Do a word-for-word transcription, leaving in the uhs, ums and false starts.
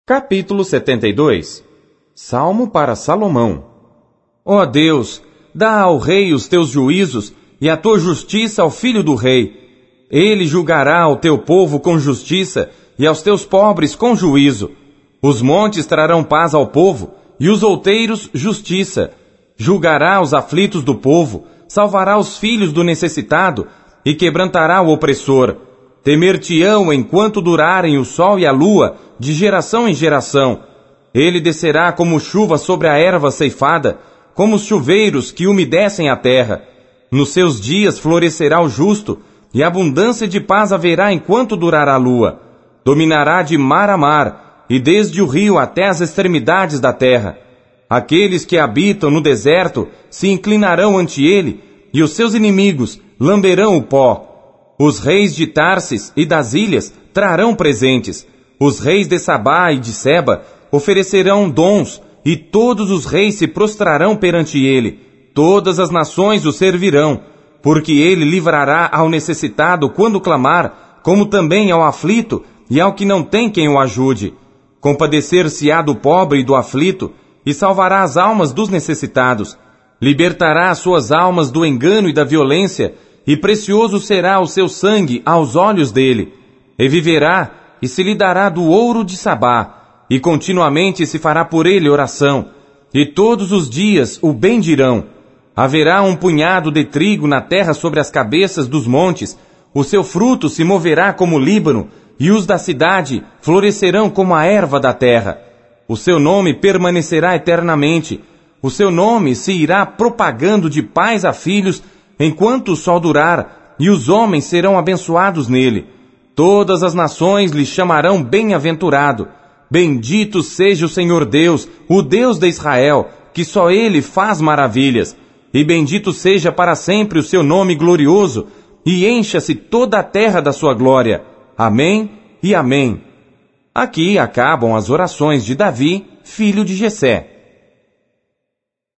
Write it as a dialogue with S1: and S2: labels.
S1: Capítulo setenta e dois. Salmo para Salomão. Ó Deus, dá ao rei os teus juízos e a tua justiça ao filho do rei. Ele julgará ao teu povo com justiça e aos teus pobres com juízo. Os montes trarão paz ao povo e os outeiros justiça. Julgará os aflitos do povo, salvará os filhos do necessitado e quebrantará o opressor. Temer-te-ão enquanto durarem o sol e a lua, de geração em geração. Ele descerá como chuva sobre a erva ceifada, como os chuveiros que umedecem a terra. Nos seus dias florescerá o justo, e abundância de paz haverá enquanto durar a lua. Dominará de mar a mar, e desde o rio até as extremidades da terra. Aqueles que habitam no deserto se inclinarão ante ele, e os seus inimigos lamberão o pó. Os reis de Tarsis e das ilhas trarão presentes. Os reis de Sabá e de Seba oferecerão dons, e todos os reis se prostrarão perante ele. Todas as nações o servirão, porque ele livrará ao necessitado quando clamar, como também ao aflito e ao que não tem quem o ajude. Compadecer-se-á do pobre e do aflito, e salvará as almas dos necessitados. Libertará as suas almas do engano e da violência, e precioso será o seu sangue aos olhos dele. E viverá, e se lhe dará do ouro de Sabá, e continuamente se fará por ele oração, e todos os dias o bendirão. Haverá um punhado de trigo na terra sobre as cabeças dos montes, o seu fruto se moverá como o Líbano, e os da cidade florescerão como a erva da terra. O seu nome permanecerá eternamente, o seu nome se irá propagando de pais a filhos, enquanto o sol durar, e os homens serão abençoados nele. Todas as nações lhe chamarão bem-aventurado. Bendito seja o Senhor Deus, o Deus de Israel, que só ele faz maravilhas. E bendito seja para sempre o seu nome glorioso, e encha-se toda a terra da sua glória. Amém e amém. Aqui acabam as orações de Davi, filho de Jessé.